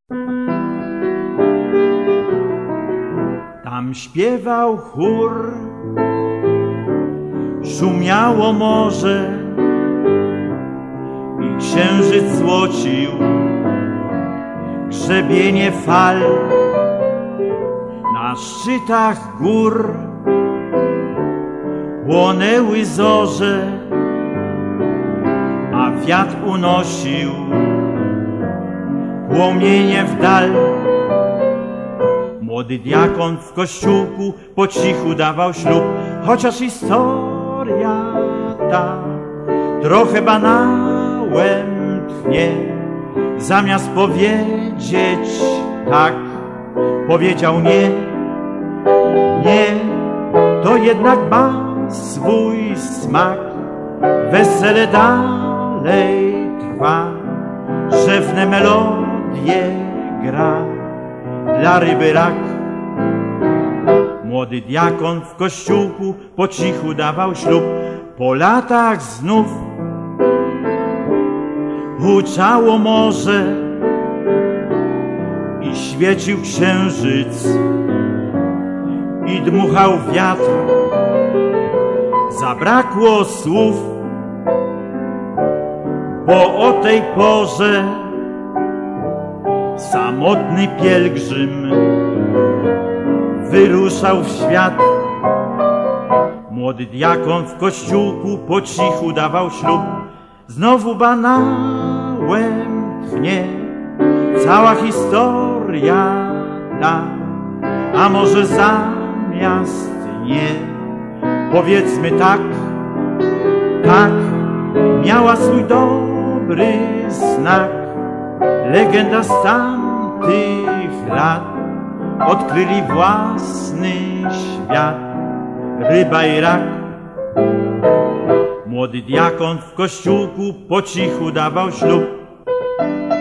Tam śpiewał chór, szumiało morze i księżyc złocił grzebienie fal. Na szczytach gór płonęły zorze, a wiatr unosił płomienie w dal. Młody diakon w kościółku po cichu dawał ślub, chociaż historia ta trochę banałem tchnie. Zamiast powiedzieć tak, powiedział nie. Nie, to jednak ma swój smak. Wesele dalej trwa, szewne melodie gra dla ryby rak. Młody diakon w kościółku po cichu dawał ślub. Po latach znów huczało morze i świecił księżyc i dmuchał wiatr. Zabrakło słów, bo o tej porze samotny pielgrzym wyruszał w świat. Młody diakon w kościółku po cichu dawał ślub. Znowu banałem tchnie cała historia ta, a może zamiast nie powiedzmy tak. Tak, miała swój dobry znak. Legenda z tamtych lat odkryli własny świat, ryba i rak. Młody diakon w kościółku po cichu dawał ślub.